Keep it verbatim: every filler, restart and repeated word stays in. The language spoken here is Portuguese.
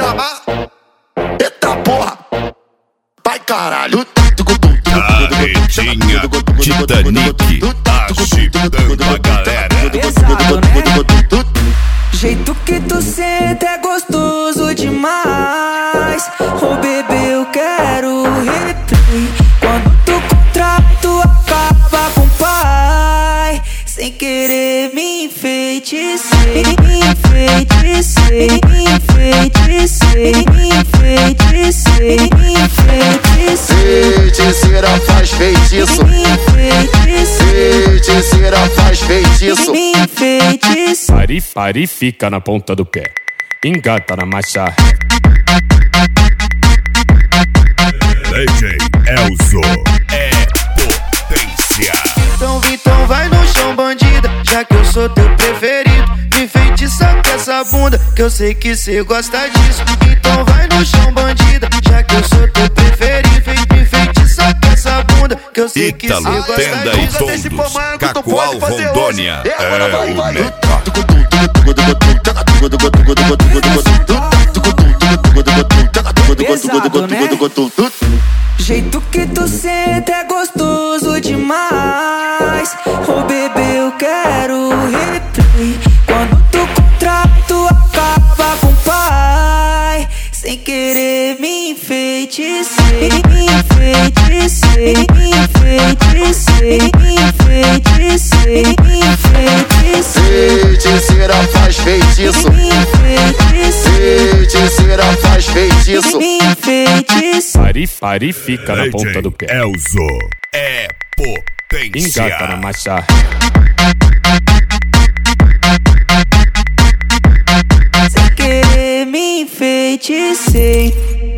reclamar. Eita porra, vai caralho. Carretinha Titanic agitando a galera. Pesado, né? Jeito que tu senta é gostoso demais. Oh bebê, eu quero replay. Quando tu contrato acaba com o pai. Sem querer me enfeitecei, me enfeitecei, me enfeitecei, me enfeitecei, me enfeitecei. Feiticeira faz feitiço, Me enfeitecei, feiticeira faz feitiço. me enfeitecei. Pare, pare, fica na ponta do pé. Engata na marcha. D J Elzo é potência. Então, então vai no chão, bandida, já que eu sou teu preferido. Me enfeitiça com essa bunda, que eu sei que cê gosta disso. Então vai no chão, bandida, já que eu sou teu preferido. Me enfeitiça com essa bunda, que eu sei que cê Ítalo, gosta Tenda e disso. Tondos, Cacoal, Rondônia. É o melhor. Pesado, né? Jeito que tu senta é gostoso demais. Oh bebê, eu quero replay. Quando tu contrato acaba com o pai. Sem querer me enfeitecei, me enfeitecei, me enfeitecei, me enfeitecei, me enfeitecei. Feiticeira faz feitiço, Me enfeitecei, feiticeira faz feitiço. me enfeitecei. Pare, pare, fica na ponta do pé. Elzo é potência. Engata na marcha. Sem querer me enfeitecei.